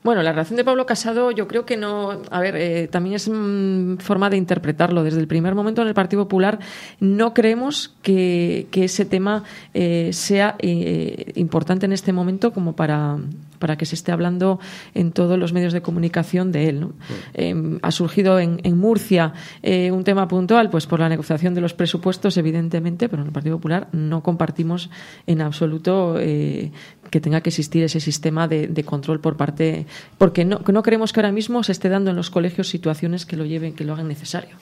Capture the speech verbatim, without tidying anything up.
Bueno, la relación de Pablo Casado yo creo que no... A ver, eh, también es mmm, forma de interpretarlo. Desde el primer momento en el Partido Popular no creemos que, que ese tema eh, sea eh, importante en este momento como para, para que se esté hablando en todos los medios de comunicación de él, ¿no? Sí. Eh, ha surgido en, en Murcia eh, un tema puntual, pues por la negociación de los presupuestos, evidentemente, pero en el Partido Popular no compartimos en absoluto eh, que tenga que existir ese sistema de, de control por parte... Porque no, no creemos que ahora mismo se esté dando en los colegios situaciones que lo lleven, que lo hagan necesario.